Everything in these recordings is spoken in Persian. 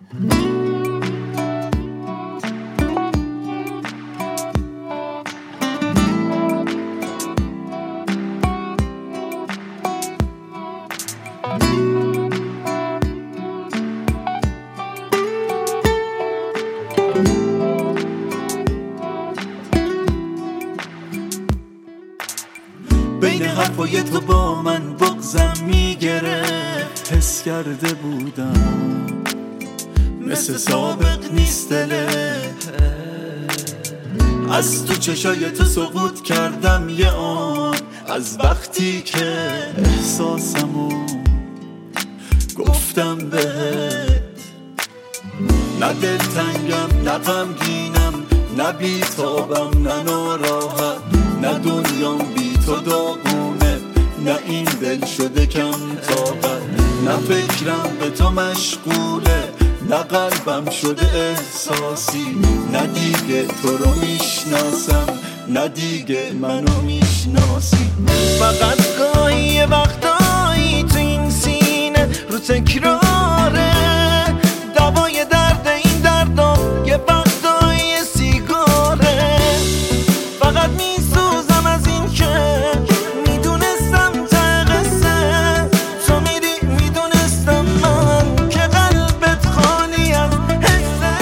بین حرفای تو با من بغضم میگرفت، حس کرده بودم مثل سابق نیست دله. از تو چشای تو سقوط کردم یه آن، از وقتی که احساسمو گفتم بهت. نه دلتنگم نه غمگینم نه بیتابم نه ناراحت، نه دنیام بی تو داغونه نه این دل شده کم طاقت. نه فکرم به تو مشغوله نه قلبم شده احساسی، نه دیگه تو رو میشناسم نه دیگه منو میشناسی. فقط گاهی یه وقتایی تو این سینه رو تکراره، دوای درد این دردم یه وقتایی سیگاره. فقط میسوزم از این که میدونستم ته قصه تو میری، میدونستم من که قلبت خالی از حسه.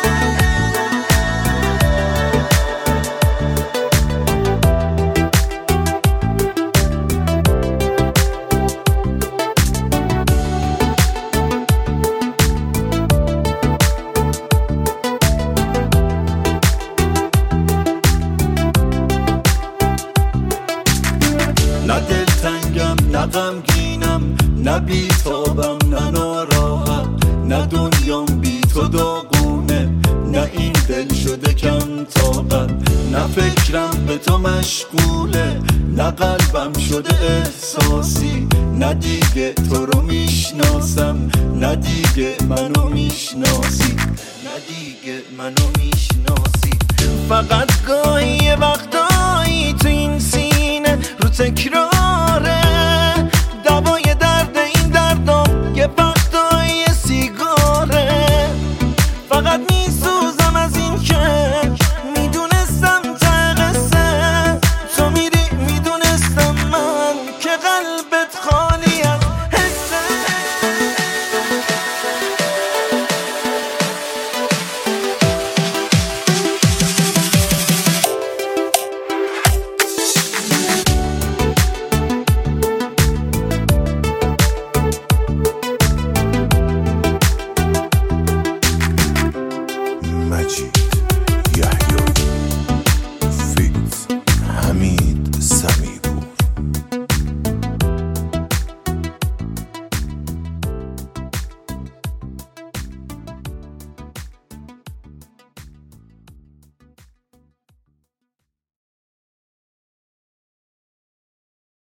نه دلتنگم نه غمگینم نه بیتابم نه ناراحت، نه دنیام بی تو داغونه نه این دل شده کم طاقت. نه فکرم به تو مشغوله نه قلبم شده احساسی، نه دیگه تو رو میشناسم نه دیگه منو میشناسی، نه دیگه منو میشناسی. فقط گاهی یه وقتایی تو این سینه رو تکراره، دوای درد این دردم یه وقتایی سیگاره. فقط میسوزم از این که میدونستم ته قصه تو میری، میدونستم من که قلبت خالی از حسه. مجید